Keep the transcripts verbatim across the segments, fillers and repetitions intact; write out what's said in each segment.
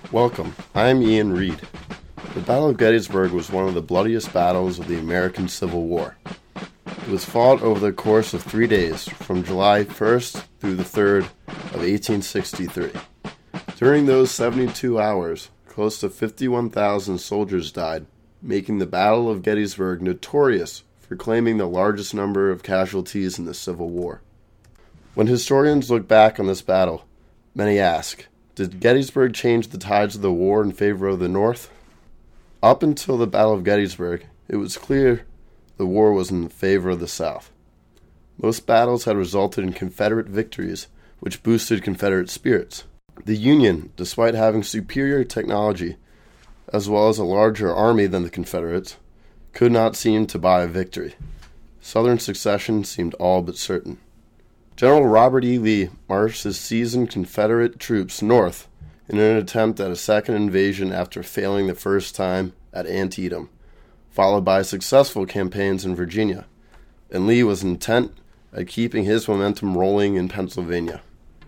Welcome, I'm Ian Reed. The Battle of Gettysburg was one of the bloodiest battles of the American Civil War. It was fought over the course of three days, from July first through the third of eighteen sixty-three. During those seventy-two hours, close to fifty-one thousand soldiers died, making the Battle of Gettysburg notorious for claiming the largest number of casualties in the Civil War. When historians look back on this battle, many ask, did Gettysburg change the tides of the war in favor of the North? Up until the Battle of Gettysburg, it was clear the war was in favor of the South. Most battles had resulted in Confederate victories, which boosted Confederate spirits. The Union, despite having superior technology, as well as a larger army than the Confederates, could not seem to buy a victory. Southern secession seemed all but certain. General Robert E. Lee marched his seasoned Confederate troops north in an attempt at a second invasion after failing the first time at Antietam, followed by successful campaigns in Virginia, and Lee was intent at keeping his momentum rolling in Pennsylvania.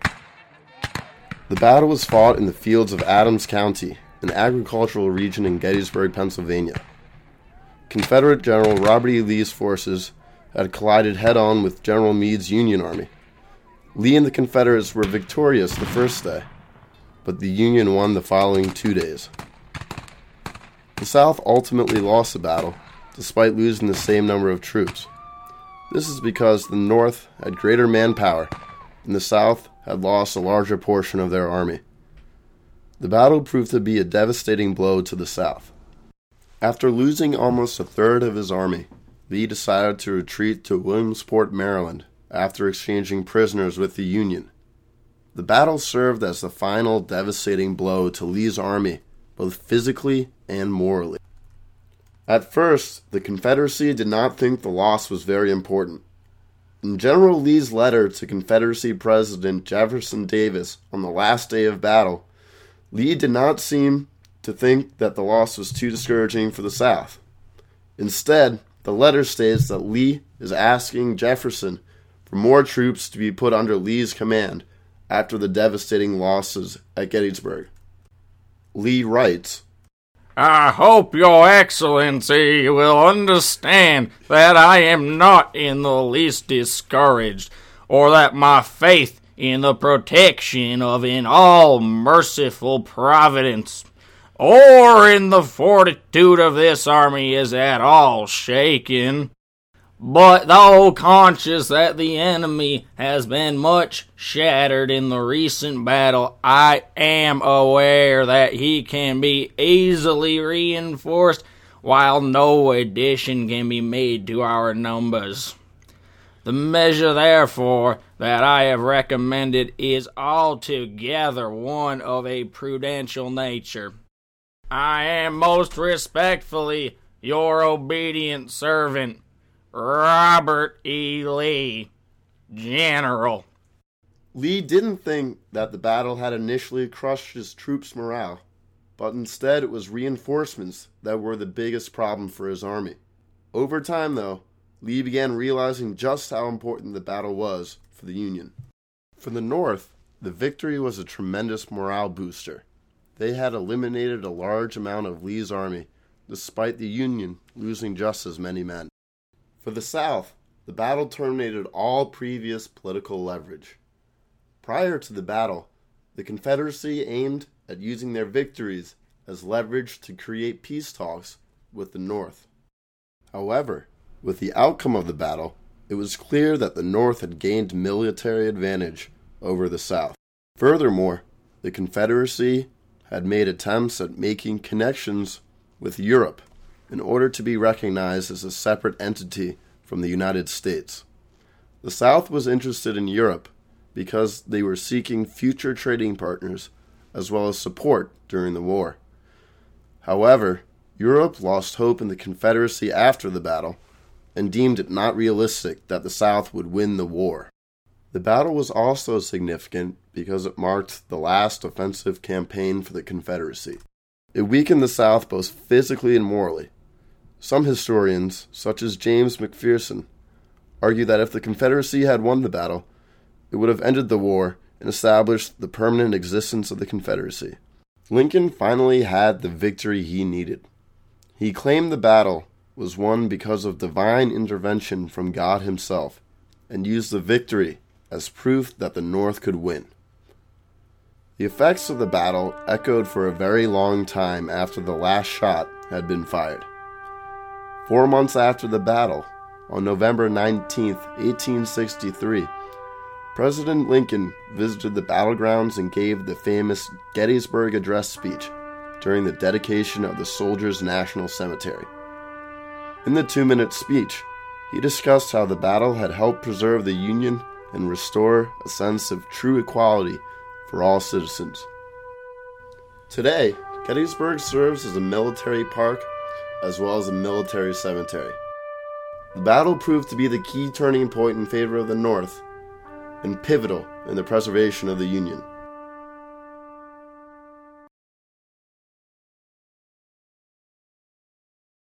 The battle was fought in the fields of Adams County, an agricultural region in Gettysburg, Pennsylvania. Confederate General Robert E. Lee's forces had collided head-on with General Meade's Union Army. Lee and the Confederates were victorious the first day, but the Union won the following two days. The South ultimately lost the battle, despite losing the same number of troops. This is because the North had greater manpower, and the South had lost a larger portion of their army. The battle proved to be a devastating blow to the South. After losing almost a third of his army, Lee decided to retreat to Williamsport, Maryland, after exchanging prisoners with the Union. The battle served as the final devastating blow to Lee's army, both physically and morally. At first, the Confederacy did not think the loss was very important. In General Lee's letter to Confederacy President Jefferson Davis on the last day of battle, Lee did not seem to think that the loss was too discouraging for the South. Instead, the letter states that Lee is asking Jefferson for more troops to be put under Lee's command after the devastating losses at Gettysburg. Lee writes, I hope your excellency will understand that I am not in the least discouraged, or that my faith in the protection of an all-merciful providence, or in the fortitude of this army is at all shaken. But though conscious that the enemy has been much shattered in the recent battle, I am aware that he can be easily reinforced, while no addition can be made to our numbers. The measure, therefore, that I have recommended is altogether one of a prudential nature. I am most respectfully your obedient servant, Robert E. Lee, General. Lee didn't think that the battle had initially crushed his troops' morale, but instead it was reinforcements that were the biggest problem for his army. Over time, though, Lee began realizing just how important the battle was for the Union. For the North, the victory was a tremendous morale booster. They had eliminated a large amount of Lee's army, despite the Union losing just as many men. For the South, the battle terminated all previous political leverage. Prior to the battle, the Confederacy aimed at using their victories as leverage to create peace talks with the North. However, with the outcome of the battle, it was clear that the North had gained military advantage over the South. Furthermore, the Confederacy had made attempts at making connections with Europe in order to be recognized as a separate entity from the United States. The South was interested in Europe because they were seeking future trading partners as well as support during the war. However, Europe lost hope in the Confederacy after the battle and deemed it not realistic that the South would win the war. The battle was also significant because it marked the last offensive campaign for the Confederacy. It weakened the South both physically and morally. Some historians, such as James McPherson, argue that if the Confederacy had won the battle, it would have ended the war and established the permanent existence of the Confederacy. Lincoln finally had the victory he needed. He claimed the battle was won because of divine intervention from God himself, and used the victory as proof that the North could win. The effects of the battle echoed for a very long time after the last shot had been fired. Four months after the battle, on November nineteenth, eighteen sixty-three, President Lincoln visited the battlegrounds and gave the famous Gettysburg Address speech during the dedication of the Soldiers' National Cemetery. In the two-minute speech, he discussed how the battle had helped preserve the Union and restore a sense of true equality for all citizens. Today, Gettysburg serves as a military park as well as a military cemetery. The battle proved to be the key turning point in favor of the North and pivotal in the preservation of the Union.